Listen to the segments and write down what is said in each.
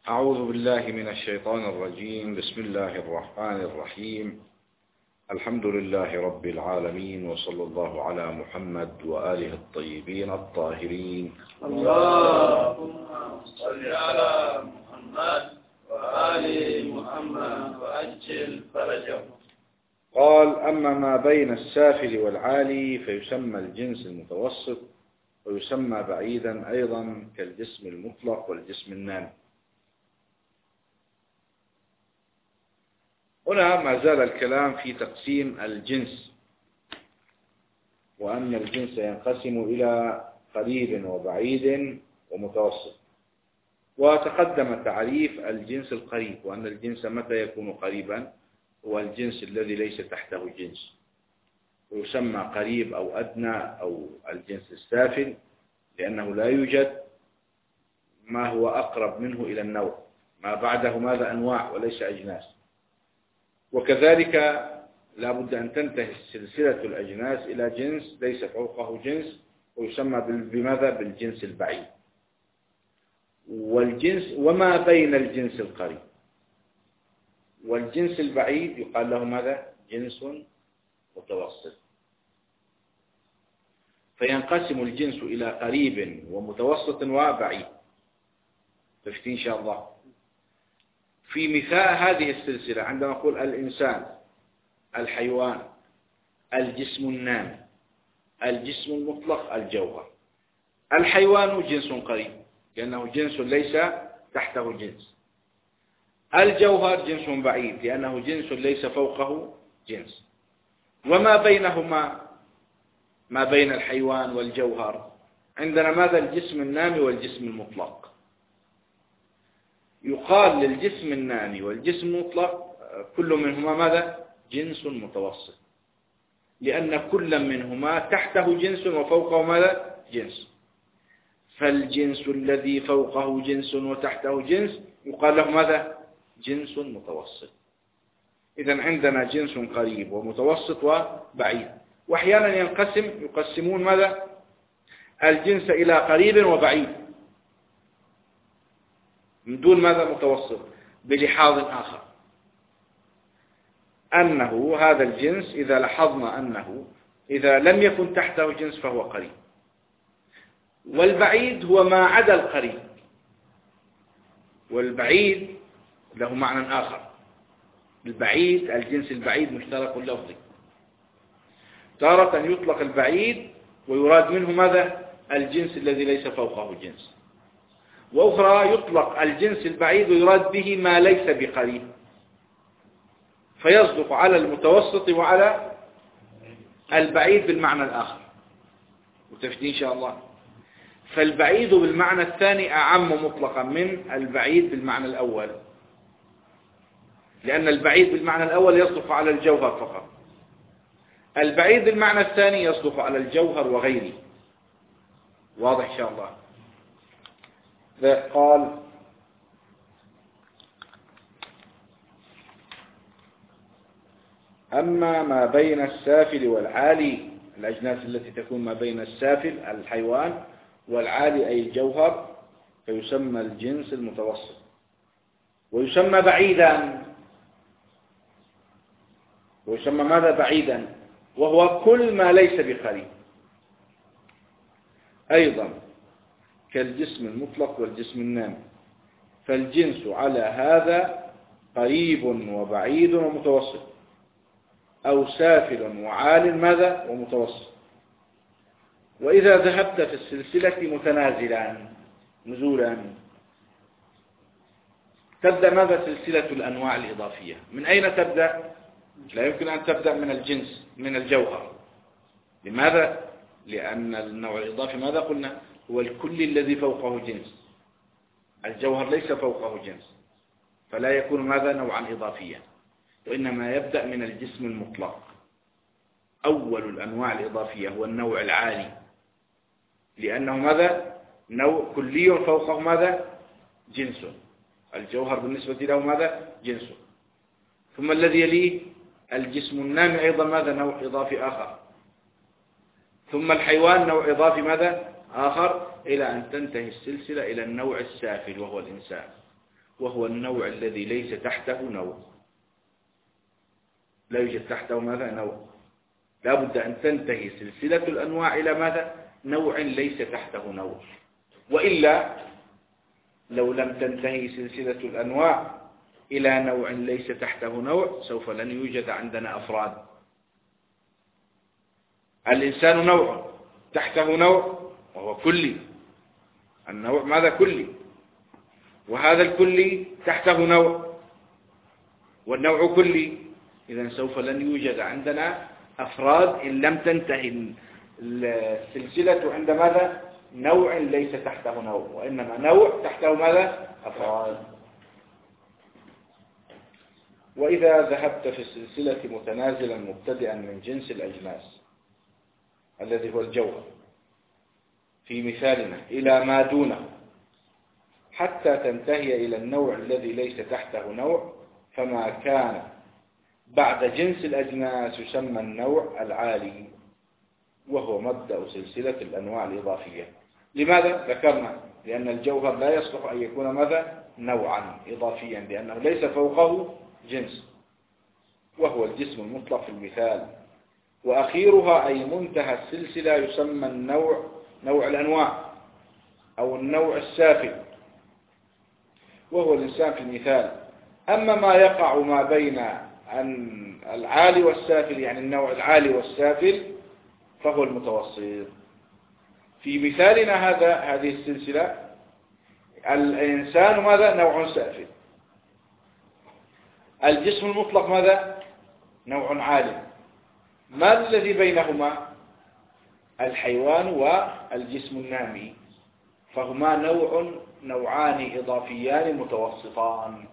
أعوذ بالله من الشيطان الرجيم. بسم الله الرحمن الرحيم. الحمد لله رب العالمين، وصلى الله على محمد وآله الطيبين الطاهرين. اللهم صل على محمد وآل محمد وأجل فرجهم. قال: أما ما بين السافل والعالي فيسمى الجنس المتوسط، ويسمى بعيدا أيضا كالجسم المطلق والجسم النامي. هنا ما زال الكلام في تقسيم الجنس، وأن الجنس ينقسم إلى قريب وبعيد ومتوسط. وتقدم تعريف الجنس القريب، وأن الجنس متى يكون قريبا هو الجنس الذي ليس تحته جنس، ويسمى قريب أو أدنى أو الجنس السافل، لأنه لا يوجد ما هو أقرب منه إلى النوع، ما بعده ماذا أنواع وليس أجناس. وكذلك لا بد أن تنتهي سلسلة الأجناس إلى جنس ليس فوقه جنس، ويسمى بماذا؟ بالجنس البعيد. والجنس وما بين الجنس القريب والجنس البعيد يقال له ماذا؟ جنس متوسط. فينقسم الجنس إلى قريب ومتوسط وبعيد. تفتي إن شاء الله. في مثال هذه السلسلة عندما نقول الإنسان، الحيوان، الجسم النامي، الجسم المطلق، الجوهر. الحيوان جنس قريب لأنه جنس ليس تحته جنس. الجوهر جنس بعيد لأنه جنس ليس فوقه جنس. وما بينهما، ما بين الحيوان والجوهر، عندنا ماذا؟ الجسم النامي والجسم المطلق. يقال للجسم النامي والجسم المطلق كل منهما ماذا؟ جنس متوسط، لأن كل منهما تحته جنس وفوقه ماذا؟ جنس. فالجنس الذي فوقه جنس وتحته جنس يقال له ماذا؟ جنس متوسط. إذن عندنا جنس قريب ومتوسط وبعيد. وأحيانا يقسمون ماذا؟ الجنس إلى قريب وبعيد من دون ماذا؟ متوسط، بلحاظ آخر، أنه هذا الجنس إذا لاحظنا أنه إذا لم يكن تحته جنس فهو قريب. والبعيد هو ما عدا القريب، والبعيد له معنى آخر. البعيد، الجنس البعيد مشترك لفظي. تارة يطلق البعيد ويراد منه ماذا؟ الجنس الذي ليس فوقه جنس. وأخرى يطلق الجنس البعيد ويراد به ما ليس بقريب، فيصدق على المتوسط وعلى البعيد بالمعنى الآخر. وتفتي إن شاء الله. فالبعيد بالمعنى الثاني أعم مطلقا من البعيد بالمعنى الأول، لأن البعيد بالمعنى الأول يصدق على الجوهر فقط. البعيد بالمعنى الثاني يصدق على الجوهر وغيره. واضح إن شاء الله. قال: أما ما بين السافل والعالي، الأجناس التي تكون ما بين السافل الحيوان والعالي أي الجوهر، فيسمى الجنس المتوسط، ويسمى بعيدا. ويسمى ماذا؟ بعيدا، وهو كل ما ليس بقريب، أيضا كالجسم المطلق والجسم النامي. فالجنس على هذا قريب وبعيد ومتوسط، أو سافل وعال ماذا؟ ومتوسط. وإذا ذهبت في السلسلة متنازلا نزولا، تبدأ ماذا؟ سلسلة الأنواع الإضافية. من أين تبدأ؟ لا يمكن أن تبدأ من الجنس، من الجوهر. لماذا؟ لأن النوع الإضافي ماذا قلنا؟ هو الكل الذي فوقه جنس. الجوهر ليس فوقه جنس، فلا يكون ماذا؟ نوعا إضافيا. وإنما يبدأ من الجسم المطلق. أول الأنواع الإضافية هو النوع العالي، لأنه ماذا؟ نوع كلي فوقه ماذا؟ جنس. الجوهر بالنسبة له ماذا؟ جنس. ثم الذي يليه الجسم النامي أيضا ماذا؟ نوع إضافي آخر. ثم الحيوان نوع إضافي ماذا؟ آخر، إلى أن تنتهي السلسلة إلى النوع السافل وهو الإنسان. وهو النوع الذي ليس تحته نوع. لا يوجد تحته ماذا؟ نوع. لا بد أن تنتهي سلسلة الأنواع إلى ماذا؟ نوع ليس تحته نوع. وإلا لو لم تنتهي سلسلة الأنواع إلى نوع ليس تحته نوع سوف لن يوجد عندنا أفراد. الإنسان نوع تحته نوع وهو كلي. النوع ماذا؟ كلي. وهذا الكلي تحته نوع والنوع كلي. إذن سوف لن يوجد عندنا أفراد إن لم تنتهي السلسلة عند ماذا؟ نوع ليس تحته نوع، وإنما نوع تحته ماذا؟ أفراد. وإذا ذهبت في السلسلة متنازلا مبتدئا من جنس الأجناس الذي هو الجوهر في مثالنا إلى ما دونه حتى تنتهي إلى النوع الذي ليس تحته نوع، فما كان بعد جنس الأجناس يسمى النوع العالي، وهو مبدأ سلسلة الأنواع الإضافية. لماذا؟ ذكرنا لأن الجوهر لا يصلح أن يكون ماذا؟ نوعا إضافيا، لأنه ليس فوقه جنس، وهو الجسم المطلق في المثال. وأخيرها أي منتهى السلسلة يسمى النوع، نوع الأنواع أو النوع السافل، وهو الإنسان في المثال. أما ما يقع ما بين العالي والسافل، يعني النوع العالي والسافل، فهو المتوسط. في مثالنا هذه السلسلة الإنسان ماذا؟ نوع سافل. الجسم المطلق ماذا؟ نوع عالي. ما الذي بينهما؟ الحيوان والجسم النامي، فهما نوعان إضافيان متوسطان.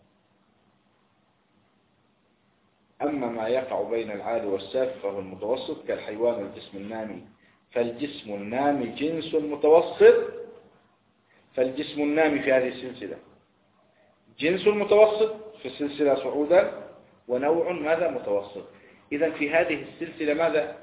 أما ما يقع بين العالي والسافل فهو المتوسط كالحيوان والجسم النامي. فالجسم النامي جنس متوسط، فالجسم النامي في هذه السلسلة جنس متوسط في السلسلة صعودا، ونوع ماذا؟ متوسط. إذن في هذه السلسلة ماذا؟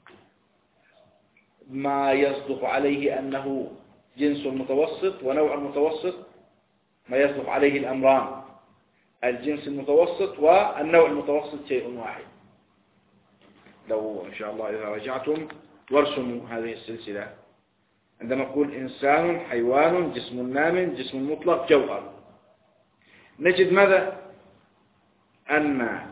ما يصدق عليه أنه جنس متوسط ونوع متوسط، ما يصدق عليه الأمران، الجنس المتوسط والنوع المتوسط شيء واحد. لو إن شاء الله إذا رجعتم وارسموا هذه السلسلة، عندما نقول إنسان، حيوان، جسم نام، جسم مطلق، جوهر، نجد ماذا؟ أن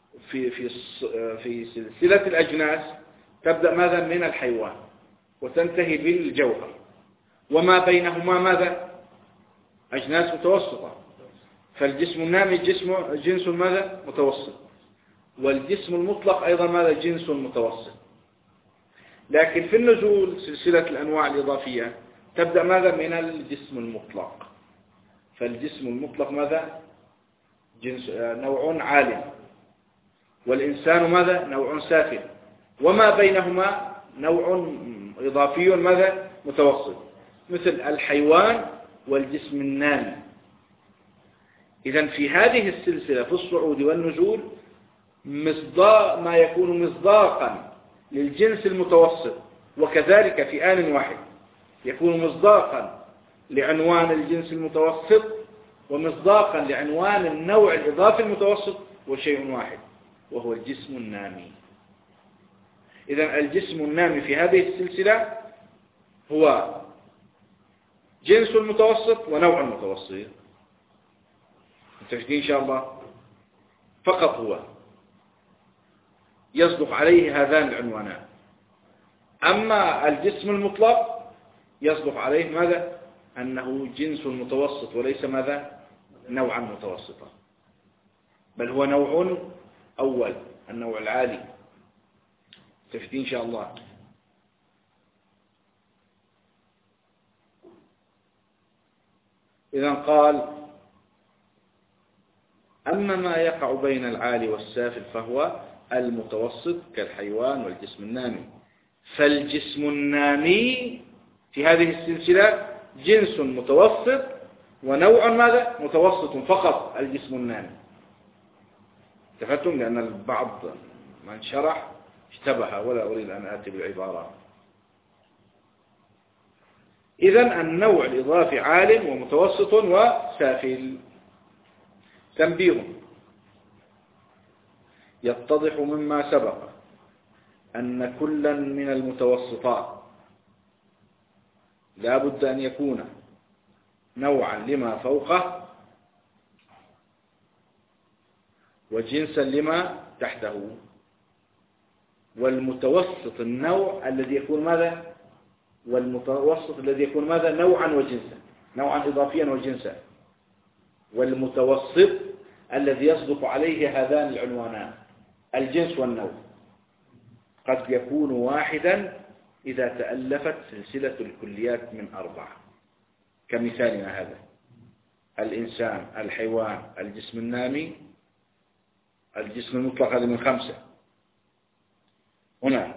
في سلسلة الأجناس تبدأ ماذا؟ من الحيوان وتنتهي بالجوهر، وما بينهما ماذا؟ أجناس متوسطة. فالجسم النامي جنس ماذا؟ متوسط، والجسم المطلق أيضا ماذا؟ جنس متوسط. لكن في النزول سلسلة الأنواع الإضافية تبدأ ماذا؟ من الجسم المطلق. فالجسم المطلق ماذا؟ نوع عالي، والإنسان ماذا؟ نوع سافل، وما بينهما نوع إضافي ماذا؟ متوسط، مثل الحيوان والجسم النامي. إذن في هذه السلسلة في الصعود والنزول ما يكون مصداقا للجنس المتوسط، وكذلك في آن واحد يكون مصداقا لعنوان الجنس المتوسط ومصداقا لعنوان النوع الإضافي المتوسط، وشيء واحد وهو الجسم النامي. إذن الجسم النامي في هذه السلسلة هو جنس متوسط ونوع متوسط. متفقين إن شاء الله؟ فقط هو يصدق عليه هذان العنوانان. أما الجسم المطلق يصدق عليه ماذا؟ أنه جنس متوسط وليس ماذا؟ نوعا متوسطا، بل هو نوع أول، النوع العالي. متفقين إن شاء الله؟ إذن قال: أما ما يقع بين العالي والسافل فهو المتوسط كالحيوان والجسم النامي. فالجسم النامي في هذه السلسلة جنس متوسط ونوع ماذا؟ متوسط فقط، الجسم النامي. تفهمتم؟ لأن البعض من شرح اشتبه، ولا أريد أن آتي بالعبارة. إذن النوع الإضافي عال ومتوسط وسافل. تنبيه: يتضح مما سبق أن كلا من المتوسطات لا بد أن يكون نوعا لما فوقه وجنسا لما تحته. والمتوسط النوع الذي يكون ماذا؟ والمتوسط الذي يكون ماذا؟ نوعا وجنسا، نوعا إضافيا وجنسا. والمتوسط الذي يصدق عليه هذان العنوانان الجنس والنوع قد يكون واحدا إذا تألفت سلسلة الكليات من 4، كمثالنا هذا: الإنسان، الحيوان، الجسم النامي، الجسم المطلق، هذا من 5. هنا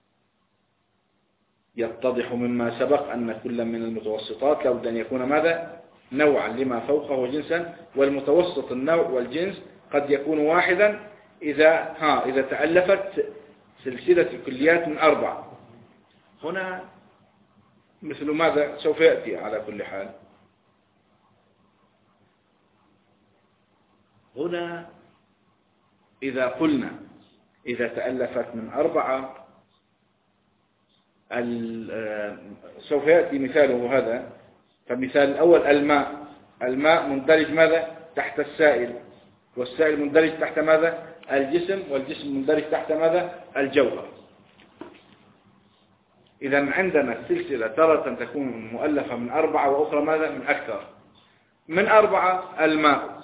يتضح مما سبق أن كل من المتوسطات لابد أن يكون ماذا؟ نوعا لما فوقه وجنسا. والمتوسط النوع والجنس قد يكون واحدا إذا تألفت سلسلة الكليات من 4. هنا مثل ماذا سوف يأتي على كل حال. هنا إذا قلنا إذا تألفت من 4 سوف يأتي مثاله هذا. فمثال الأول: الماء مندرج ماذا؟ تحت السائل، والسائل مندرج تحت ماذا؟ الجسم، والجسم مندرج تحت ماذا؟ الجوهر. إذا عندنا السلسلة تارة تكون مؤلفة من 4 وأخرى ماذا؟ من أكثر. من 4: الماء،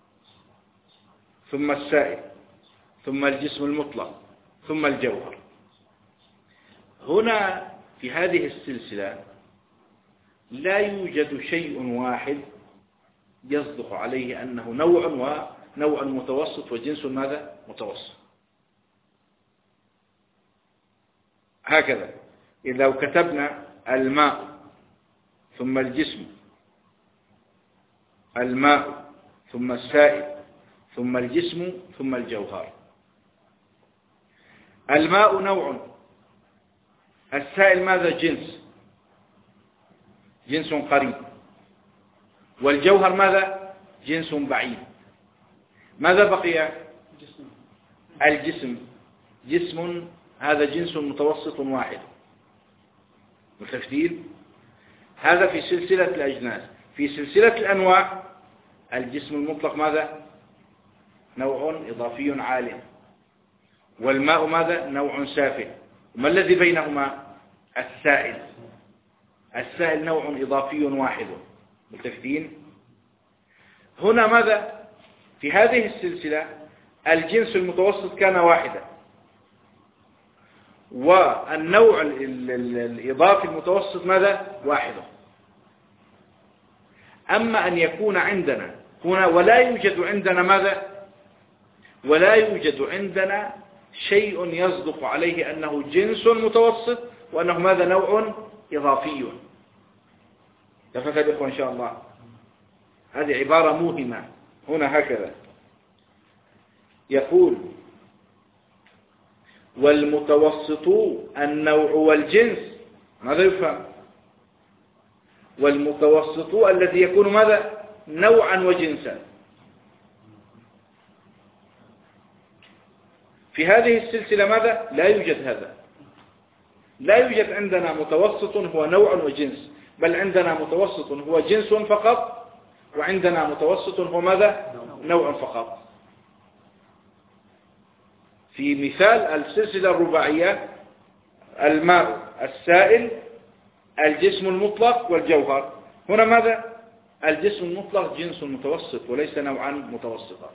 ثم السائل، ثم الجسم المطلق، ثم الجوهر. هنا في هذه السلسلة لا يوجد شيء واحد يصدق عليه أنه نوع متوسط وجنس ماذا؟ متوسط. هكذا إذا لو كتبنا الماء ثم الجسم، الماء ثم السائل ثم الجسم ثم الجوهر. الماء نوع، السائل ماذا؟ جنس قريب، والجوهر ماذا؟ جنس بعيد. ماذا بقي؟ جسم هذا جنس متوسط واحد. متفقين؟ هذا في سلسلة الأجناس. في سلسلة الأنواع الجسم المطلق ماذا؟ نوع إضافي عال، والماء ماذا؟ نوع سافل. ما الذي بينهما؟ السائل نوع إضافي واحد. متفقين؟ هنا ماذا؟ في هذه السلسلة الجنس المتوسط كان واحدا، والنوع الإضافي المتوسط ماذا؟ واحد. أما أن يكون عندنا هنا ولا يوجد عندنا ماذا؟ ولا يوجد عندنا شيء يصدق عليه أنه جنس متوسط وأنه ماذا؟ نوع إضافي. تفهم الإخوة إن شاء الله؟ هذه عبارة موهمة. هنا هكذا يقول: والمتوسط النوع والجنس. ماذا يفهم؟ والمتوسط الذي يكون ماذا؟ نوعا وجنسا. في هذه السلسلة ماذا؟ لا يوجد هذا. لا يوجد عندنا متوسط هو نوع وجنس، بل عندنا متوسط هو جنس فقط، وعندنا متوسط هو ماذا؟ نوع فقط. في مثال السلسلة الرباعية: الماء، السائل، الجسم المطلق، والجوهر. هنا ماذا؟ الجسم المطلق جنس متوسط وليس نوعا متوسطا.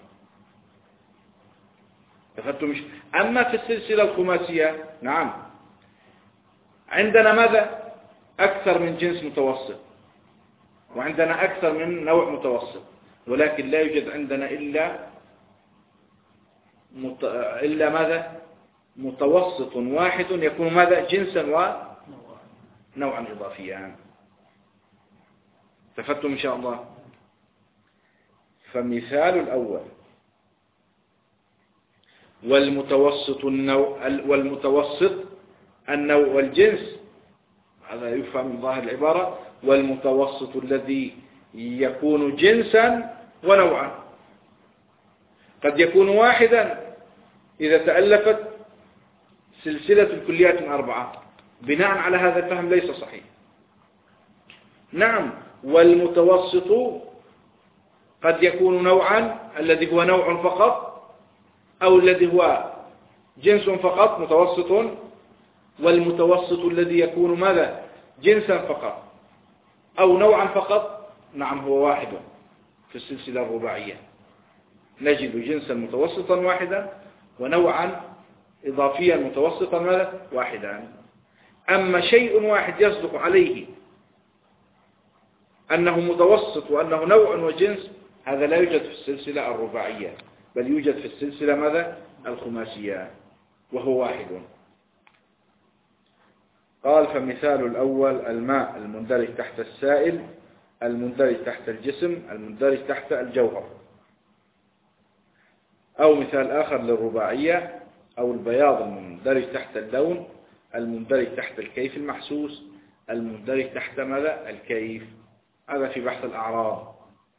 تفهمتم؟ أما في السلسلة الخماسية نعم عندنا ماذا؟ أكثر من جنس متوسط، وعندنا أكثر من نوع متوسط، ولكن لا يوجد عندنا إلا ماذا؟ متوسط واحد يكون ماذا؟ جنسا ونوعا إضافيا. تفهمتم إن شاء الله؟ فمثال الأول: والمتوسط النوع والجنس. هذا يفهم من ظاهر العبارة: والمتوسط الذي يكون جنسا ونوعا. قد يكون واحدا إذا تألفت سلسلة الكليات من 4. بناء على هذا الفهم ليس صحيح. نعم، والمتوسط قد يكون نوعا الذي هو نوع فقط، أو الذي هو جنس فقط متوسط، والمتوسط الذي يكون ماذا؟ جنسا فقط أو نوعا فقط. نعم، هو واحد في السلسلة الرباعية، نجد جنسا متوسطا واحدا ونوعا إضافيا متوسطا ماذا؟ واحدا. أما شيء واحد يصدق عليه أنه متوسط وأنه نوع وجنس، هذا لا يوجد في السلسلة الرباعية، بل يوجد في السلسلة ماذا؟ الخماسية، وهو واحد. قال: فمثال الأول الماء المندرج تحت السائل، المندرج تحت الجسم، المندرج تحت الجوهر. أو مثال آخر للرباعية: أو البياض المندرج تحت اللون، المندرج تحت الكيف المحسوس، المندرج تحت ماذا؟ الكيف. هذا في بحث الأعراض.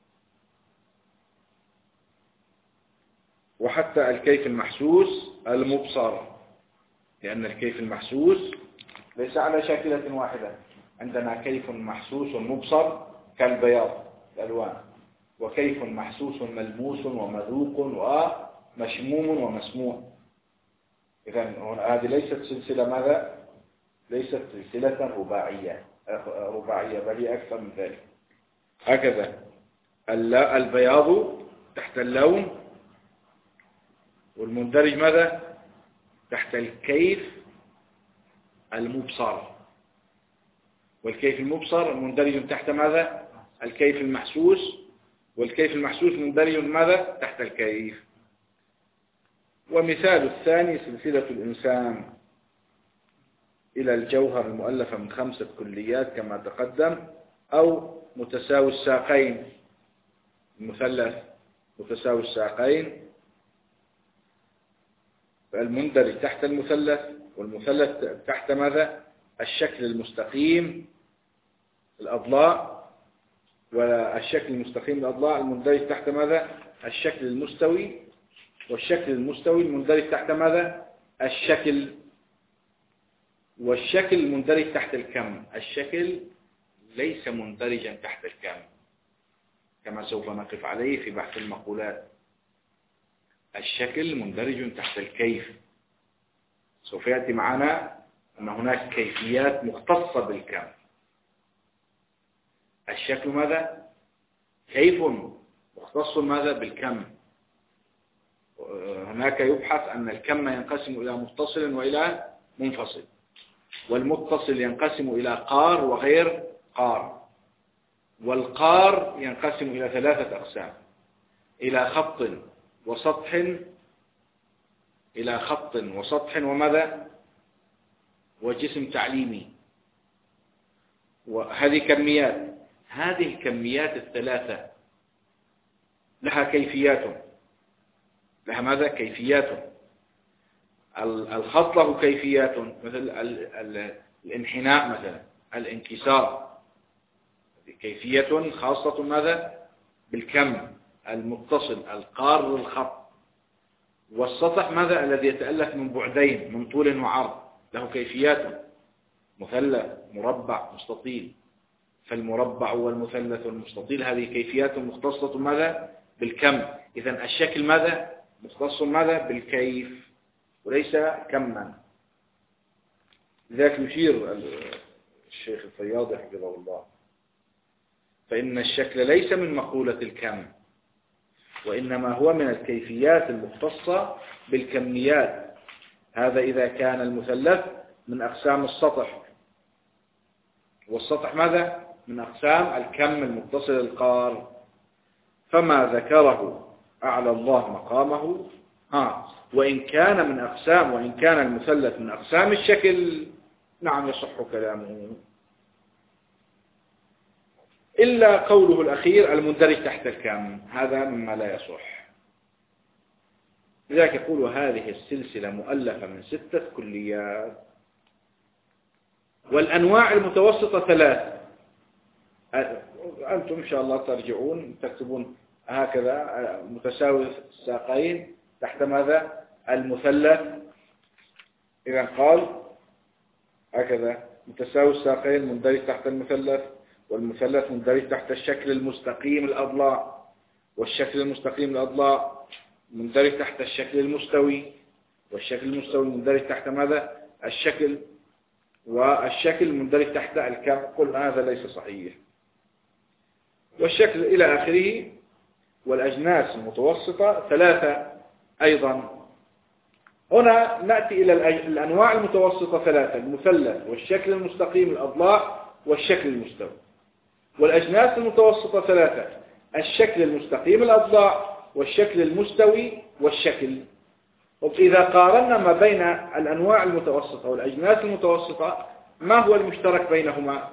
وحتى الكيف المحسوس المبصر، لأن الكيف المحسوس ليس على شاكلة واحدة. عندنا كيف محسوس مبصر كالبياض الألوان، وكيف محسوس ملموس ومذوق ومشموم ومسموع. إذن هذه ليست سلسلة ماذا؟ ليست سلسلة رباعية، بل هي أكثر من ذلك. هكذا البياض تحت اللون، والمندرج ماذا؟ تحت الكيف المبصر، والكيف المبصر مندرج تحت ماذا؟ الكيف المحسوس، والكيف المحسوس مندرج ماذا؟ تحت الكيف. ومثال الثاني سلسلة الإنسان إلى الجوهر المؤلفة من 5 كليات كما تقدم، أو متساوي الساقين، المثلث متساوي الساقين، المندرج تحت المثلث، والمثلث تحت ماذا؟ الشكل المستقيم الأضلاع، والشكل المستقيم الأضلاع المندرج تحت ماذا؟ الشكل المستوي، والشكل المستوي المندرج تحت ماذا؟ الشكل، والشكل المندرج تحت الكم. الشكل ليس مندرجا تحت الكم كما سوف نقف عليه في بحث المقولات. الشكل مندرج تحت الكيف. سوف يأتي معنا أن هناك كيفيات مختصة بالكم. الشكل ماذا؟ كيف مختص ماذا؟ بالكم. هناك يبحث أن الكم ينقسم إلى متصل وإلى منفصل، والمتصل ينقسم إلى قار وغير قار، والقار ينقسم إلى 3 أقسام: إلى خط وسطح وماذا؟ وجسم تعليمي. وهذه كميات. هذه الكميات ال3 لها كيفيات. لها ماذا؟ كيفيات. الخط له كيفيات، مثل الانحناء مثلا، الانكسار، كيفية خاصة ماذا؟ بالكم المتصل القار للخط. والسطح ماذا؟ الذي يتألف من بعدين، من طول وعرض، له كيفيات: مثلث، مربع، مستطيل. فالمربع والمثلث والمستطيل هذه كيفيات مختصة ماذا؟ بالكم. إذن الشكل ماذا؟ مختص ماذا؟ بالكيف، وليس كما. لذلك يشير الشيخ الفياض حفظه الله: فإن الشكل ليس من مقولة الكم، وإنما هو من الكيفيات المختصة بالكميات. هذا إذا كان المثلث من أقسام السطح، والسطح ماذا؟ من أقسام الكم المتصل القار. فما ذكره أعلى الله مقامه. وإن كان المثلث من أقسام الشكل، نعم يصح كلامه، إلا قوله الأخير المندرج تحت الكم، هذا مما لا يصح. لذلك يقول: هذه السلسلة مؤلفة من 6 كليات. والأنواع المتوسطة 3. أنتم إن شاء الله ترجعون تكتبون هكذا متساوي الساقين تحت ماذا؟ المثلث. إذا قال هكذا متساوي الساقين مندرج تحت المثلث، والمثلث مندرج تحت الشكل المستقيم الأضلاع، والشكل المستقيم الأضلاع مندرج تحت الشكل المستوي، والشكل المستوي مندرج تحت ماذا؟ الشكل، والشكل مندرج تحت الكم. قلنا هذا ليس صحيح. والشكل إلى آخره. والأجناس المتوسطة ثلاثة أيضا. هنا نأتي إلى الأنواع المتوسطة ثلاثة: المثلث والشكل المستقيم الأضلاع والشكل المستوي. والأجناس المتوسطة ثلاثة: الشكل المستقيم الأضلاع والشكل المستوي والشكل. إذا قارنا ما بين الأنواع المتوسطة والأجناس المتوسطة، ما هو المشترك بينهما؟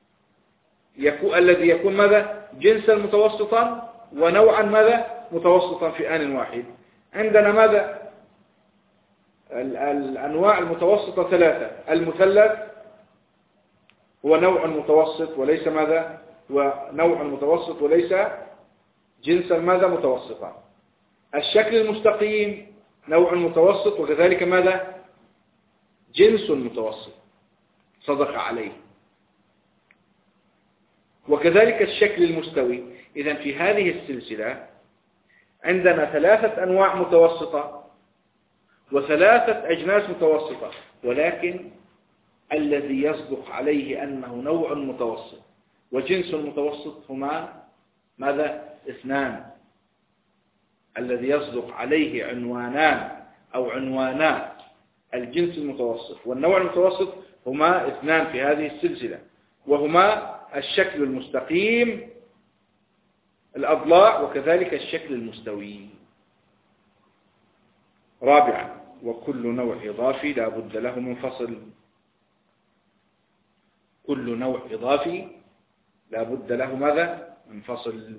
الذي يكون ماذا؟ جنسا متوسطا ونوعا ماذا؟ متوسطا في آن واحد. عندنا ماذا؟ الأنواع المتوسطة ثلاثة: المثلث هو نوع متوسط وليس ماذا؟ ونوع متوسط وليس جنسا ماذا؟ متوسطا. الشكل المستقيم نوع متوسط وكذلك ماذا؟ جنس متوسط صدق عليه. وكذلك الشكل المستوي. إذن في هذه السلسلة عندنا ثلاثة أنواع متوسطة وثلاثة أجناس متوسطة، ولكن الذي يصدق عليه أنه نوع متوسط وجنس متوسط هما ماذا؟ اثنان. الذي يصدق عليه عنوانان أو عنوانان: الجنس المتوسط والنوع المتوسط، هما اثنان في هذه السلسلة، وهما الشكل المستقيم الأضلاع وكذلك الشكل المستوي. رابعا: وكل نوع إضافي لا بد له منفصل. كل نوع إضافي لا بد له ماذا؟ منفصل.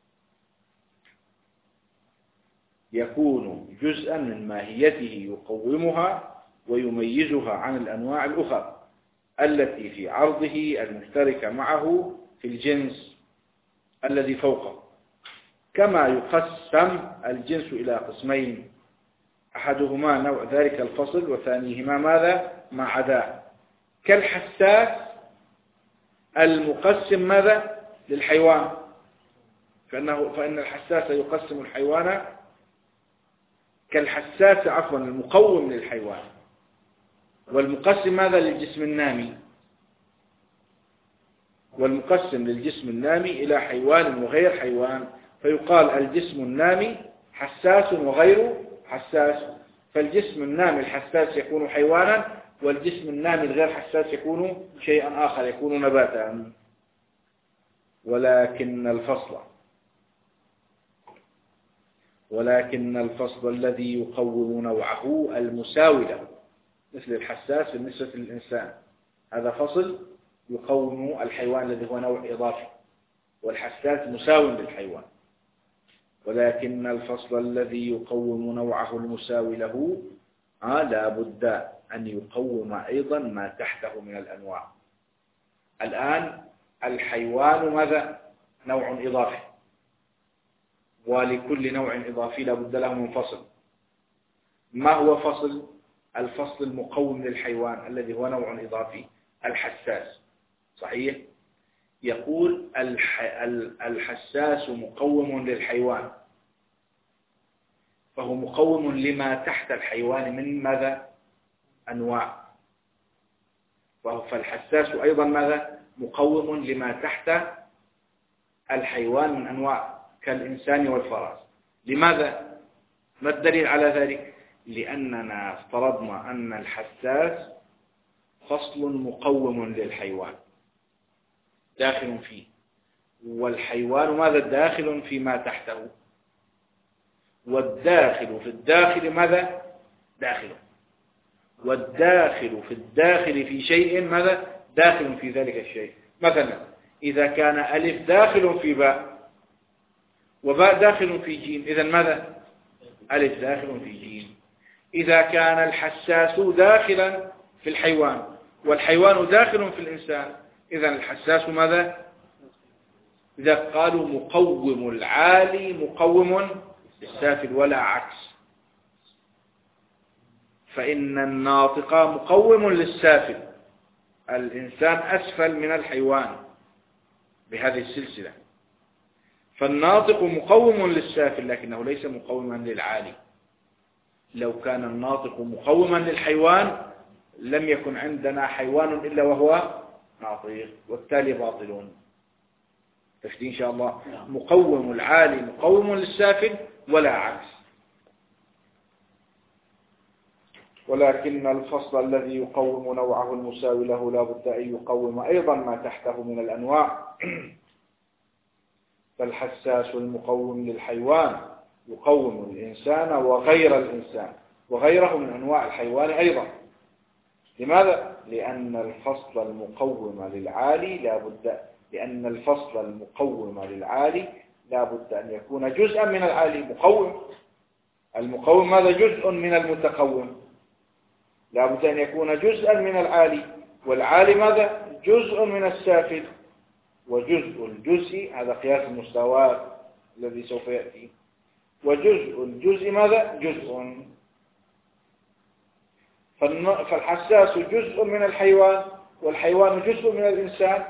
يكون جزءا من ماهيته يقومها ويميزها عن الأنواع الأخرى التي في عرضه المشتركة معه في الجنس الذي فوقه، كما يقسم الجنس إلى قسمين: أحدهما نوع ذلك الفصل وثانيهما ماذا؟ ما عداه. كالحساس المقسم ماذا؟ للحيوان، فإن الحساس يقسم الحيوان كالحساس المقوم للحيوان، والمقسم ماذا؟ للجسم النامي، والمقسم للجسم النامي إلى حيوان وغير حيوان، فيقال الجسم النامي حساس وغير حساس. فالجسم النامي الحساس يكون حيوانا، والجسم النامي الغير حساس يكون شيئا آخر، يكون نباتا. ولكن الفصل الذي يقوم نوعه المساوي له، مثل الحساس بالنسبة للإنسان، هذا فصل يقوم الحيوان الذي هو نوع إضافي، والحساس مساو للحيوان. ولكن الفصل الذي يقوم نوعه المساوي له لا بد أن يقوم أيضا ما تحته من الأنواع. الآن الحيوان ماذا؟ نوع إضافي، ولكل نوع إضافي لا بد له من فصل. ما هو فصل؟ الفصل المقوم للحيوان الذي هو نوع إضافي الحساس. صحيح؟ يقول الحساس مقوم للحيوان، فهو مقوم لما تحت الحيوان من ماذا؟ أنواع. فالحساس أيضا ماذا؟ مقوم لما تحت الحيوان من أنواع كالإنسان والفراس. لماذا؟ ما الدليل على ذلك؟ لأننا افترضنا أن الحساس فصل مقوم للحيوان داخل فيه، والحيوان ماذا؟ داخل فيما تحته، والداخل في الداخل ماذا؟ داخل، والداخل في الداخل في شيء ماذا؟ داخل في ذلك الشيء. مثلا إذا كان ألف داخل في باء وباء داخل في جيم، إذا ماذا؟ ألف داخل في جيم. إذا كان الحساس داخلا في الحيوان والحيوان داخل في الإنسان، إذا الحساس ماذا؟ إذا قالوا مقوم العالي مقوم للسافل ولا عكس، فإن الناطق مقوم للسافل، الإنسان أسفل من الحيوان بهذه السلسلة، فالناطق مقوم للسافل لكنه ليس مقوما للعالي. لو كان الناطق مقوما للحيوان لم يكن عندنا حيوان إلا وهو ناطق، والتالي باطلون. تفدي إن شاء الله. مقوم العالي مقوم للسافل ولا عكس. ولكن الفصل الذي يقوم نوعه المساوي له لا بد أن يقوم أيضا ما تحته من الأنواع. فالحساس المقوم للحيوان يقوم الإنسان وغير الإنسان وغيره من أنواع الحيوان أيضا. لماذا؟ لأن الفصل المقوم للعالي لا بد أن يكون جزءا من العالي مقوم. المقوم ماذا؟ جزء من المتقوم، لا بد أن يكون جزءا من العالي، والعالي ماذا؟ جزء من السافل، وجزء الجزء هذا قياس المساواة الذي سوف يأتي، وجزء الجزء ماذا؟ جزء. فالحساس جزء من الحيوان والحيوان جزء من الإنسان،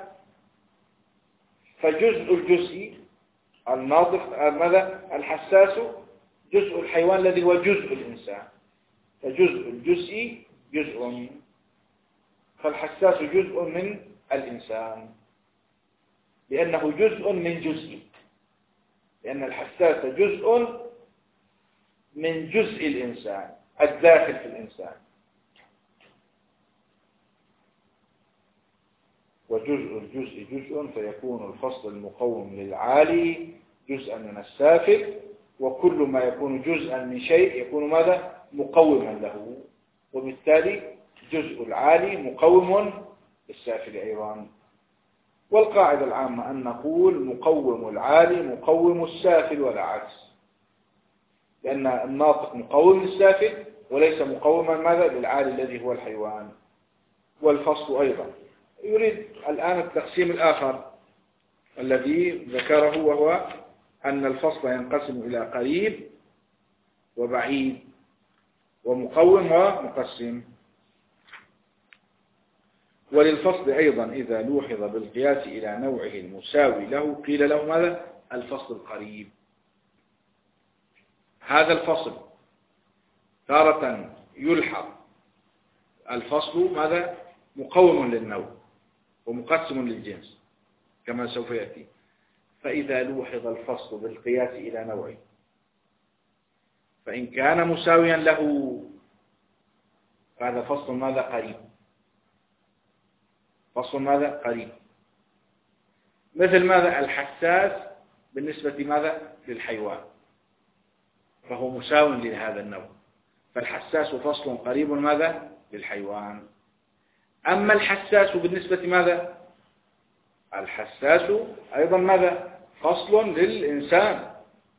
فجزء الجزء الناطق ماذا؟ الحساس جزء الحيوان الذي هو جزء الإنسان، فجزء الجزء جزء، فالحساس جزء من الإنسان لأنه جزء من جزء، لأن الحساس جزء من جزء الإنسان الداخل في الإنسان. وجزء الجزء جزء، فيكون الفصل المقوم للعالي جزءا من السافل، وكل ما يكون جزءا من شيء يكون ماذا؟ مقوما له، وبالتالي جزء العالي مقوم للسافل أيضا. والقاعدة العامة أن نقول مقوم العالي مقوم السافل ولا عكس، لأن الناطق مقوم للسافل وليس مقوما ماذا؟ للعالي الذي هو الحيوان. والفصل أيضا يريد الآن التقسيم الآخر الذي ذكره، وهو أن الفصل ينقسم إلى قريب وبعيد ومقوم ومقسم. وللفصل أيضا إذا لوحظ بالقياس إلى نوعه المساوي له قيل له ماذا؟ الفصل القريب. هذا الفصل تارة يلحظ الفصل ماذا؟ مقوم للنوع ومقسم للجنس كما سوف يأتي. فإذا لوحظ الفصل بالقياس إلى نوعه فإن كان مساويا له هذا فصل ماذا؟ قريب. فصل ماذا؟ قريب. مثل ماذا؟ الحساس بالنسبة ماذا؟ للحيوان، فهو مساو لهذا النوع، فالحساس فصل قريب ماذا؟ للحيوان. أما الحساس بالنسبة ماذا؟ الحساس أيضا ماذا؟ فصل للإنسان،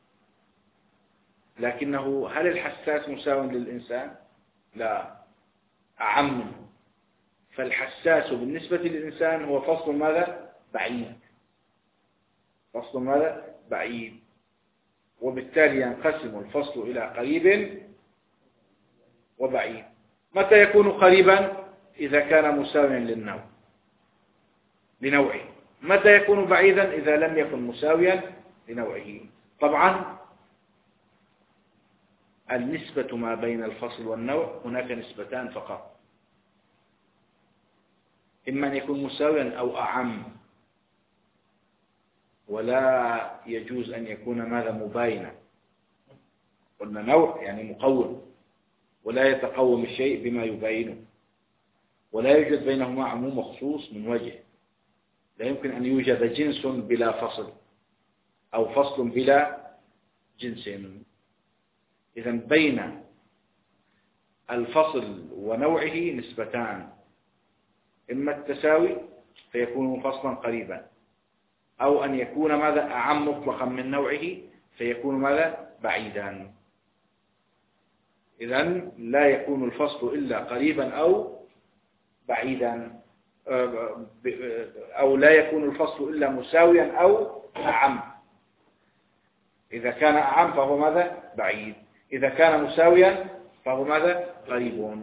لكنه هل الحساس مساو للإنسان؟ لا، أعم منه. فالحساس بالنسبة للإنسان هو فصل ماذا؟ بعيد. فصل ماذا؟ بعيد. وبالتالي ينقسم الفصل إلى قريب وبعيد. متى يكون قريبا؟ إذا كان مساويا لنوعه. متى يكون بعيدا؟ إذا لم يكن مساويا لنوعه. طبعا النسبة ما بين الفصل والنوع هناك نسبتان فقط، إما أن يكون مساويا أو أعم، ولا يجوز أن يكون ماذا؟ مباينا. قلنا نوع يعني مقوم، ولا يتقوم الشيء بما يباينه، ولا يوجد بينهما عموم وخصوص من وجه. لا يمكن أن يوجد جنس بلا فصل أو فصل بلا جنس. إذا بين الفصل ونوعه نسبتان، إما التساوي فيكون فصلا قريبا، أو أن يكون ماذا؟ أعم مطلقا من نوعه فيكون ماذا؟ بعيدا. إذن لا يكون الفصل إلا قريبا أو بعيدا، أو لا يكون الفصل إلا مساويا أو أعم. إذا كان أعم فهو ماذا؟ بعيد. إذا كان مساويا فهو ماذا؟ قريب.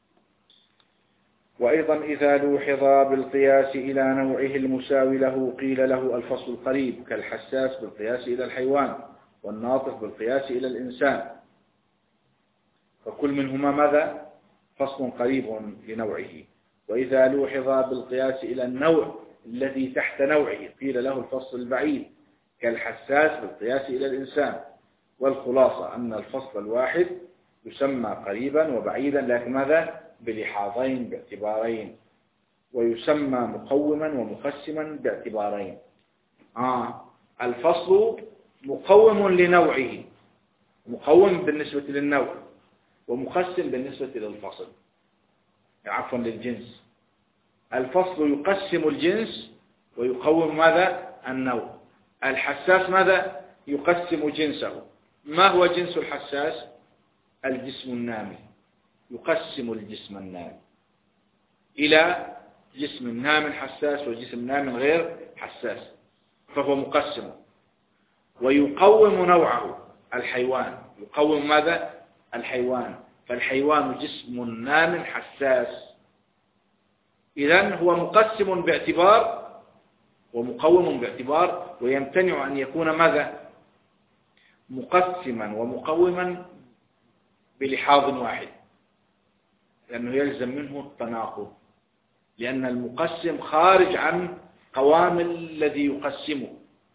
وأيضا إذا لوحظ بالقياس إلى نوعه المساوي له قيل له الفصل القريب، كالحساس بالقياس إلى الحيوان، والناطق بالقياس إلى الإنسان، فكل منهما ماذا؟ فصل قريب لنوعه. وإذا لوحظ بالقياس إلى النوع الذي تحت نوعه قيل له الفصل البعيد، كالحساس بالقياس إلى الإنسان. والخلاصة أن الفصل الواحد يسمى قريبا وبعيدا، لكن ماذا؟ بلحاظين باعتبارين، ويسمى مقوما ومقسما باعتبارين. الفصل مقوم لنوعه، مقوم بالنسبة للنوع، ومقسم بالنسبة للفصل، عفوا للجنس. الفصل يقسم الجنس ويقوم ماذا؟ النوع. الحساس ماذا؟ يقسم جنسه. ما هو جنس الحساس؟ الجسم النامي. يقسم الجسم النامي إلى جسم نام حساس وجسم نام غير حساس، فهو مقسم. ويقوم نوعه الحيوان، يقوم ماذا؟ الحيوان، فالحيوان جسم نام حساس. إذن هو مقسم باعتبار ومقوم باعتبار، ويمتنع أن يكون ماذا؟ مقسما ومقوما بلحاظ واحد، لأنه يلزم منه التناقض، لأن المقسم خارج عن قوام الذي يقسمه.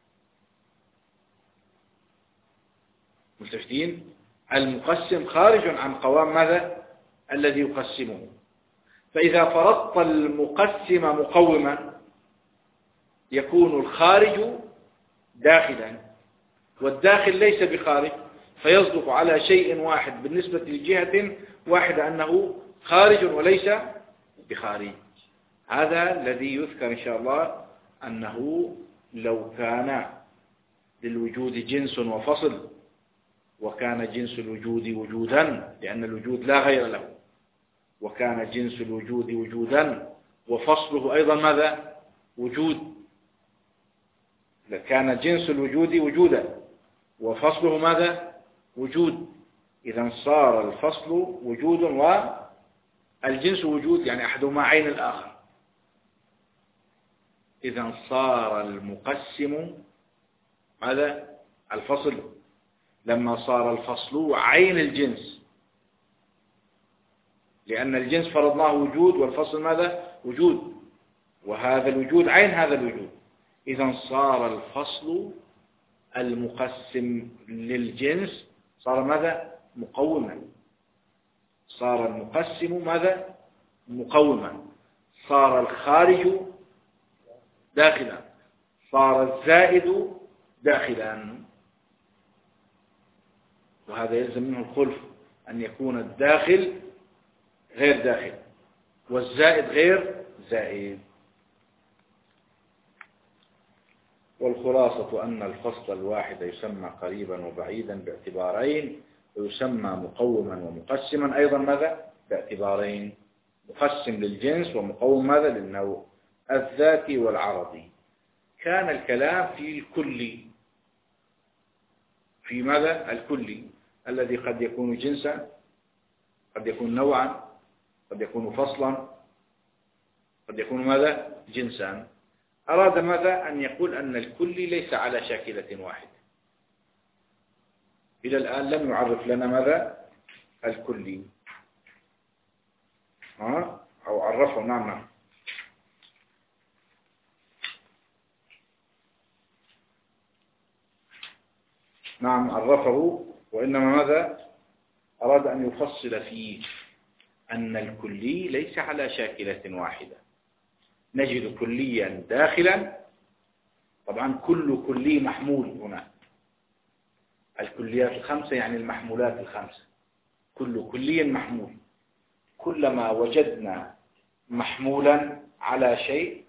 ملتفتين؟ المقسم خارج عن قوام ماذا؟ الذي يقسمه. فإذا فرضت المقسم مقوما يكون الخارج داخلا، والداخل ليس بخارج، فيصدق على شيء واحد بالنسبة لجهة واحدة أنه خارج وليس بخارج. هذا الذي يذكر إن شاء الله، أنه لو كان للوجود جنس وفصل، وكان جنس الوجود وجودا، لأن الوجود لا غير له، وكان جنس الوجود وجودا وفصله أيضا ماذا؟ وجود. لكان جنس الوجود وجودا وفصله ماذا؟ وجود. إذا صار الفصل وجود والجنس وجود، يعني أحدهما عين الآخر. إذا صار المقسم ماذا؟ الفصل، لما صار الفصل عين الجنس، لأن الجنس فرضناه وجود، والفصل ماذا؟ وجود، وهذا الوجود عين هذا الوجود. إذا صار الفصل المقسم للجنس صار ماذا؟ مقوما. صار المقسم ماذا؟ مقوما. صار الخارج داخلا، صار الزائد داخلا. وهذا يلزم منه الخلف، أن يكون الداخل غير داخل والزائد غير زائد. والخلاصة أن الفصل الواحد يسمى قريبا وبعيدا باعتبارين، ويسمى مقوما ومقسما أيضا ماذا؟ باعتبارين، مقسم للجنس ومقوم ماذا؟ للنوع الذاتي والعرضي. كان الكلام في الكلي، في ماذا؟ الكلي الذي قد يكون جنسا، قد يكون نوعا، قد يكون فصلا، قد يكون ماذا؟ جنسا. أراد ماذا؟ أن يقول أن الكلي ليس على شاكلة واحدة. إلى الآن لم يعرف لنا ماذا؟ الكلي. أو عرفه. نعم نعم عرفه، وإنما ماذا؟ أراد أن يفصل فيه أن الكلي ليس على شاكلة واحدة. نجد كليا داخلا، طبعا كل كلي محمول هنا، الكليات الخمسة يعني المحمولات الخمسة، كل كلي محمول. كلما وجدنا محمولا على شيء،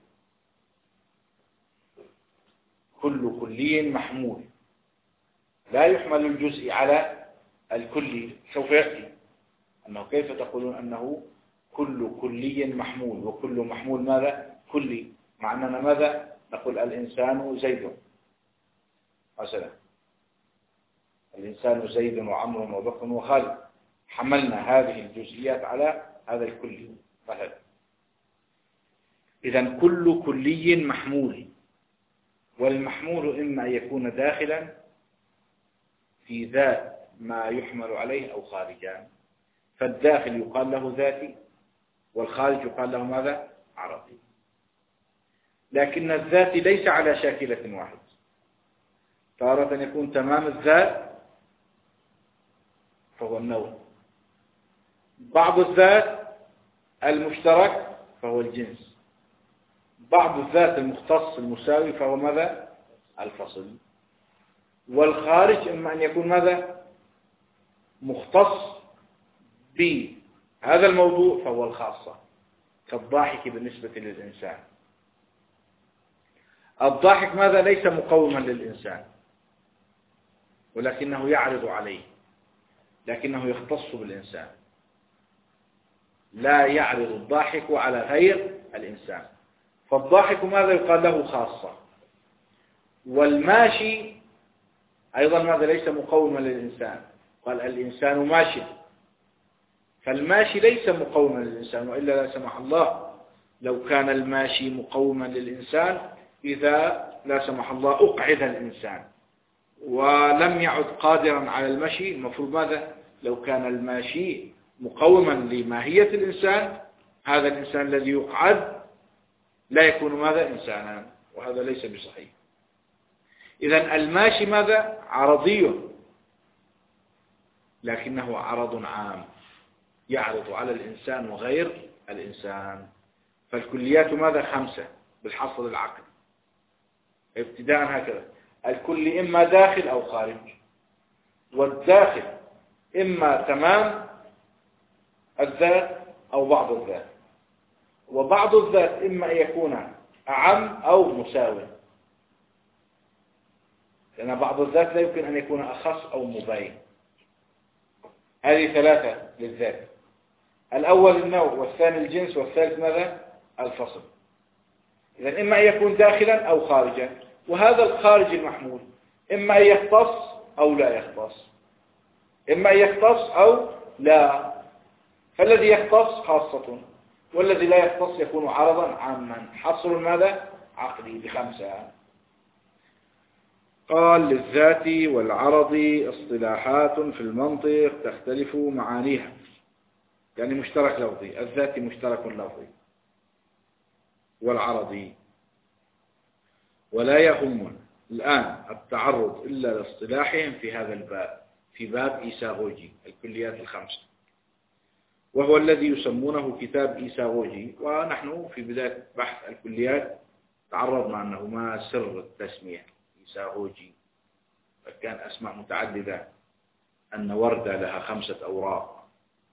كل كلي محمول، لا يحمل الجزء على الكلي. سوف يأتي أنه كيف تقولون أنه كل كلي محمول، وكل محمول ماذا؟ كلي، مع أننا ماذا؟ نقول الإنسان زيد، مثلا الإنسان زيد وعمر وبكر وخالد، حملنا هذه الجزئيات على هذا الكلي مثلا. إذن كل كلي محمول، والمحمول إما أن يكون داخلا في ذات ما يحمل عليه أو خارجا، فالداخل يقال له ذاتي والخارج يقال له ماذا؟ عرضي. لكن الذاتي ليس على شاكلة واحدة، تارة يكون تمام الذات فهو النوع، بعض الذات المشترك فهو الجنس، بعض الذات المختص المساوي فهو ماذا؟ الفصل. والخارج إما أن يكون ماذا؟ مختص بهذا الموضوع فهو الخاصة، كالضاحك بالنسبة للإنسان. الضاحك ماذا؟ ليس مقوما للإنسان ولكنه يعرض عليه، لكنه يختص بالإنسان، لا يعرض الضاحك على غير الإنسان، فالضاحك ماذا؟ يقال له خاصة. والماشي أيضا ماذا؟ ليس مقوما للإنسان، قال الإنسان ماشي، فالماشي ليس مقوما للإنسان، وإلا لا سمح الله لو كان الماشي مقوما للإنسان إذا لا سمح الله أقعد الإنسان ولم يعد قادرا على المشي، المفروض ماذا؟ لو كان الماشي مقوما لماهية الإنسان، هذا الإنسان الذي يقعد لا يكون ماذا؟ إنسانا، وهذا ليس بصحيح. إذن الماشي ماذا؟ عرضي، لكنه عرض عام يعرض على الإنسان وغير الإنسان. فالكليات ماذا؟ 5 بالحصر العقل ابتداء هكذا. الكل إما داخل أو خارج، والداخل إما تمام الذات أو بعض الذات، وبعض الذات إما أن يكون أعم أو مساوي، لأن بعض الذات لا يمكن أن يكون أخص أو مباين. هذه 3 للذات: الأول النوع، والثاني الجنس، والثالث ماذا؟ الفصل. إذن إما أن يكون داخلا أو خارجا، وهذا الخارج المحمول إما أن يختص أو لا يختص، إما أن يختص أو لا، فالذي يختص خاصة والذي لا يختص يكون عرضا عاما. حصر ماذا؟ عقلي ب5. قال: للذات والعرض اصطلاحات في المنطق تختلف معانيها، يعني مشترك لفظي، الذات مشترك لفظي والعرضي. ولا يهم الآن التعرض إلا لاصطلاحهم في هذا الباب، في باب إيساغوجي الكليات ال5، وهو الذي يسمونه كتاب إيساغوجي. ونحن في بداية بحث الكليات تعرضنا أنه ما سر التسمية إيساغوجي، فكان أسماء متعددة، أن وردة لها 5 أوراق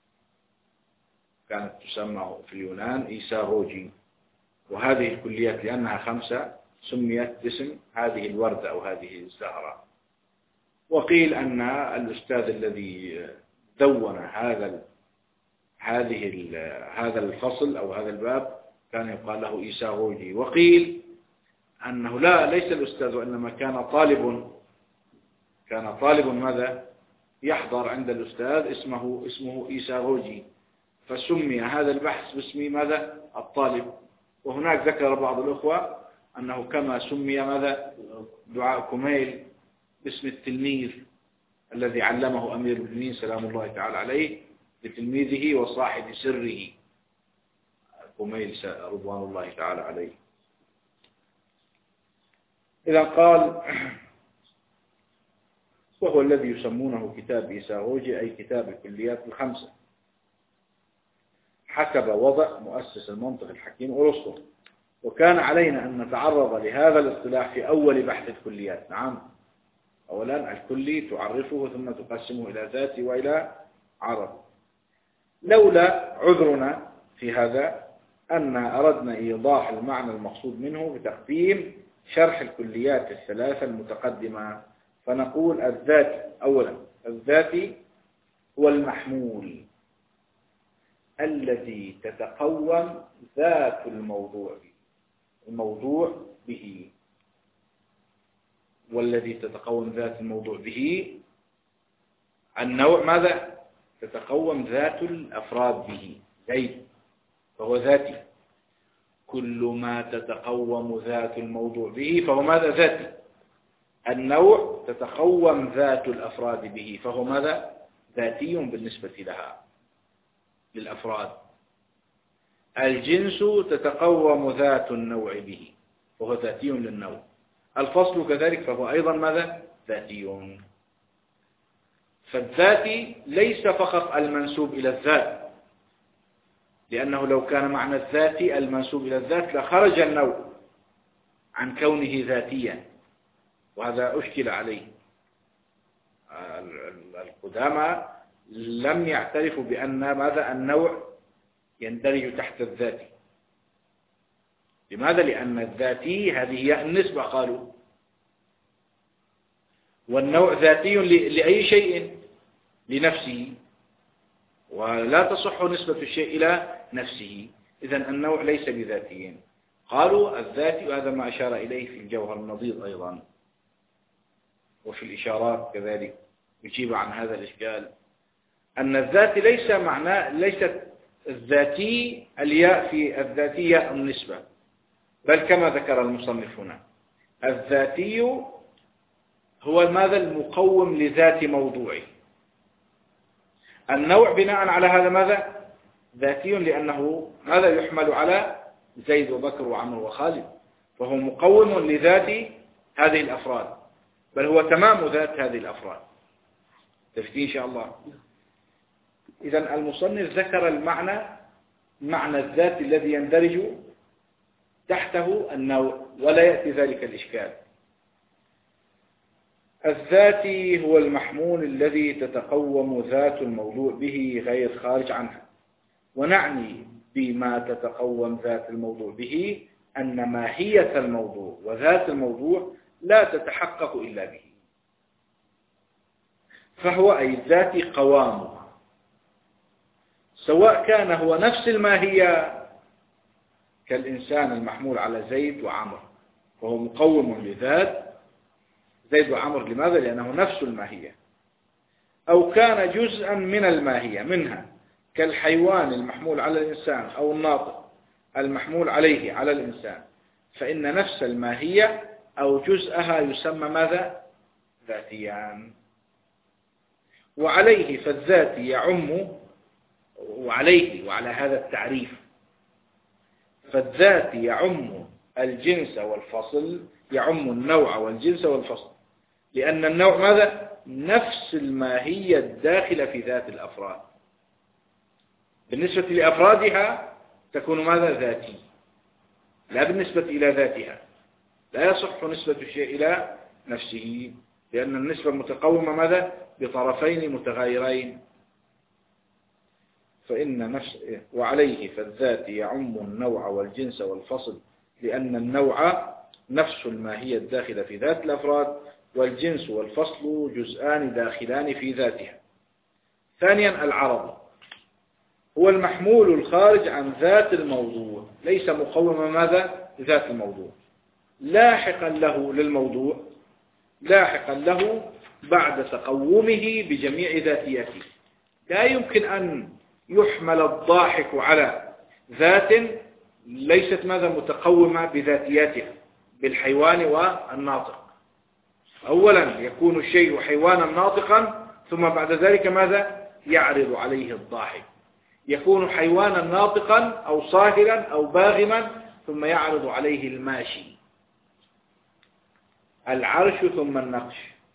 كانت تسمى في اليونان إيساغوجي، وهذه الكليات لأنها 5 سميت باسم هذه الوردة أو هذه الزهرة. وقيل أن الأستاذ الذي دون هذا الفصل أو هذا الباب كان يقال له إيساغوجي. وقيل أنه ليس الأستاذ، وإنما كان طالب ماذا؟ يحضر عند الأستاذ اسمه إيساغوجي، فسمي هذا البحث باسم ماذا؟ الطالب. وهناك ذكر بعض الأخوة أنه كما سمي ماذا؟ دعاء كميل باسم التلميذ الذي علمه أمير المؤمنين سلام الله تعالى عليه لتلميذه وصاحب سره كميل رضوان الله تعالى عليه. إذا قال: وهو الذي يسمونه كتاب إيساغوجي، أي كتاب الكليات ال5، حسب وضع مؤسس المنطق الحكيم أرسطو. وكان علينا أن نتعرض لهذا الاصطلاح في أول بحث الكليات. نعم، أولا الكلي تعرفه ثم تقسمه إلى ذاتي وإلى عرض. لولا عذرنا في هذا أن أردنا إيضاح المعنى المقصود منه بتقديم شرح الكليات ال3 المتقدمة، فنقول: الذات أولا، الذاتي هو المحمول الذي تتقوم ذات الموضوع به والذي تتقوم ذات الموضوع به. النوع ماذا؟ تتقوم ذات الأفراد به. زيد فهو ذاتي، كل ما تتقوم ذات الموضوع به فهو ماذا؟ ذاتي. النوع تتقوم ذات الأفراد به فهو ماذا؟ ذاتي بالنسبة لها للأفراد. الجنس تتقوم ذات النوع به وهو ذاتي للنوع. الفصل كذلك فهو أيضا ماذا؟ ذاتي. فالذاتي ليس فقط المنسوب إلى الذات، لأنه لو كان معنى الذاتي المنسوب إلى الذات لخرج النوع عن كونه ذاتيا، وهذا أشكل عليه. القدامى لم يعترفوا بأن ماذا؟ النوع يندرج تحت الذاتي. لماذا؟ لأن الذاتي هذه هي النسبة قالوا، والنوع ذاتي لأي شيء لنفسه، ولا تصح نسبة الشيء إلى نفسه، إذن النوع ليس بذاتي. قالوا الذاتي، وهذا ما أشار إليه في الجوهر النضيد أيضا وفي الإشارات كذلك يجيب عن هذا الإشكال، أن الذاتي ليس معناه، ليست الذاتي الياء في الذاتي ياء النسبة، بل كما ذكر المصنف هنا الذاتي هو ماذا؟ المقوم لذات موضوعه. النوع بناء على هذا ماذا؟ ذاتي، لأنه ماذا؟ يحمل على زيد وبكر وعمر وخالد، فهو مقوم لذات هذه الأفراد، بل هو تمام ذات هذه الأفراد. تفتي إن شاء الله. إذن المصنف ذكر معنى الذات الذي يندرج تحته النوع، ولا يأتي ذلك الإشكال. الذاتي هو المحمول الذي تتقوم ذات الموضوع به غير خارج عنه. ونعني بما تتقوم ذات الموضوع به أن ماهية الموضوع وذات الموضوع لا تتحقق إلا به، فهو أي الذاتي قوامه، سواء كان هو نفس الماهية كالإنسان المحمول على زيد وعمر، وهو مقوم لذات زيد وعمر. لماذا؟ لأنه نفس الماهية. أو كان جزءا من الماهية منها كالحيوان المحمول على الإنسان أو الناطق المحمول عليه على الإنسان، فإن نفس الماهية أو جزءها يسمى ماذا؟ ذاتيان. وعليه فالذات يعم، وعلى هذا التعريف فالذات يعم الجنس والفصل، يعم النوع والجنس والفصل، لأن النوع ماذا؟ نفس الماهية الداخلة في ذات الأفراد. بالنسبة لأفرادها تكون ماذا؟ ذاتي، لا بالنسبة إلى ذاتها. لا يصح نسبة الشيء إلى نفسه، لأن النسبة متقومة ماذا؟ بطرفين متغايرين. وعليه فالذات يعم النوع والجنس والفصل، لأن النوع نفس الماهية الداخلة في ذات الأفراد، والجنس والفصل جزءان داخلان في ذاتها. ثانيا العرض هو المحمول الخارج عن ذات الموضوع، ليس مقوما ماذا؟ ذات الموضوع، لاحقا له للموضوع، لاحقا له بعد تقومه بجميع ذاتياته. لا يمكن أن يحمل الضاحك على ذات ليست ماذا؟ متقومة بذاتياتها، بالحيوان والناطق. أولا يكون الشيء حيوانا ناطقا، ثم بعد ذلك ماذا؟ يعرض عليه الضاحك. يكون حيوانا ناطقا أو صاهرا أو باغما، ثم يعرض عليه الماشي. العرش ثم النقش،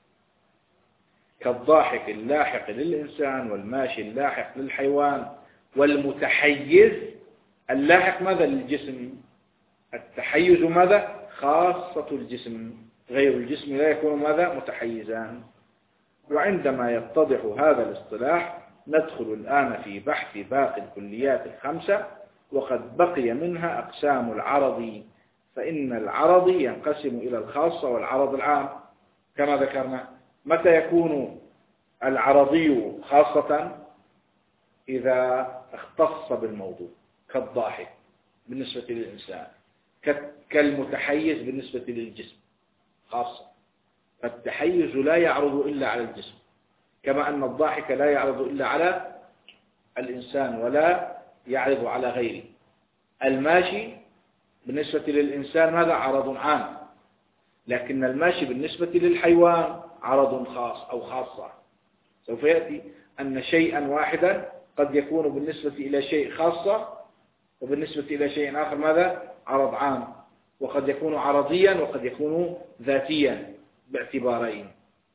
كالضاحك اللاحق للإنسان، والماشي اللاحق للحيوان، والمتحيز اللاحق ماذا؟ للجسم. التحيز ماذا؟ خاصة الجسم، غير الجسم لا يكون ماذا؟ متحيزان. وعندما يتضح هذا الاصطلاح ندخل الآن في بحث باقي الكليات الخمسة، وقد بقي منها أقسام العرض، فإن العرض ينقسم إلى الخاصة والعرض العام كما ذكرنا. متى يكون العرضي خاصة؟ إذا اختص بالموضوع، كالضاحك بالنسبة للإنسان، كالمتحيز بالنسبة للجسم خاصة. فالتحيز لا يعرض إلا على الجسم، كما أن الضاحك لا يعرض إلا على الإنسان ولا يعرض على غيره. الماشي بالنسبة للإنسان ماذا؟ عرض عام، لكن الماشي بالنسبة للحيوان عرض خاص أو خاصة. سوف يأتي أن شيئا واحدا قد يكون بالنسبة إلى شيء خاصة، وبالنسبة إلى شيء آخر ماذا؟ عرض عام، وقد يكون عرضيا وقد يكون ذاتيا باعتبارين.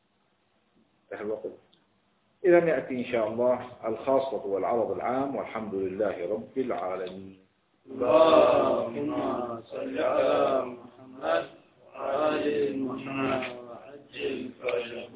إذن يأتي إن شاء الله الخاصة والعرض العام، والحمد لله رب العالمين. اللهم صل على محمد وعلى محمد وعجل فرجه.